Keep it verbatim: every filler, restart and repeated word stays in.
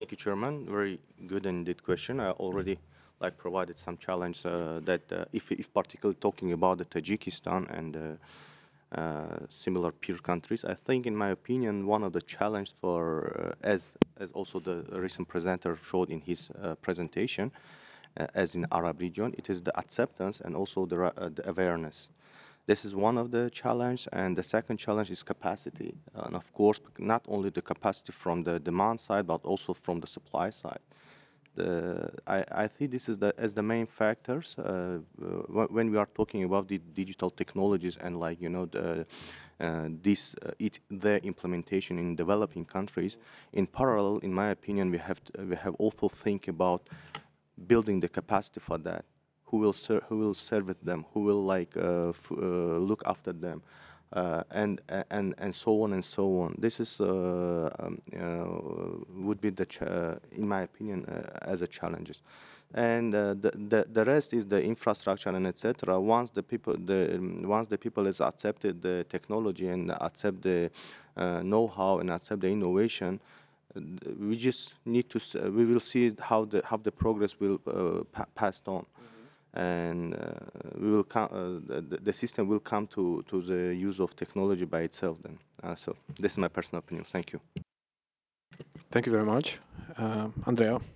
Thank you, Chairman. Very good and indeed question. I already like provided some challenge uh, that uh, if, if particularly talking about the Tajikistan and uh, uh, similar peer countries, I think, in my opinion, one of the challenge for uh, as as also the recent presenter showed in his uh, presentation, uh, as in Arab region, it is the acceptance and also the, ra- uh, the awareness. This is one of the challenge, and the second challenge is capacity. And of course, not only the capacity from the demand side, but also from the supply side. The, I, I think this is the, as the main factors uh, uh, when we are talking about the digital technologies and like you know the uh, this uh, it their implementation in developing countries. In parallel, in my opinion, we have to, we have also think about building the capacity for that. Who will ser- who will serve it them? Who will like uh, f- uh, look after them? Uh, and and and so on and so on. This is uh, um, uh, would be the ch- uh, in my opinion uh, as a challenges, and uh, the, the the rest is the infrastructure and et cetera. Once the people the um, once the people has accepted the technology and accept the uh, know-how and accept the innovation, uh, we just need to s- uh, we will see how the how the progress will uh, pa- passed on, and uh, we will come, uh, the, the system will come to, to the use of technology by itself then. Uh, so this is my personal opinion. Thank you. Thank you very much. Uh, Andrea?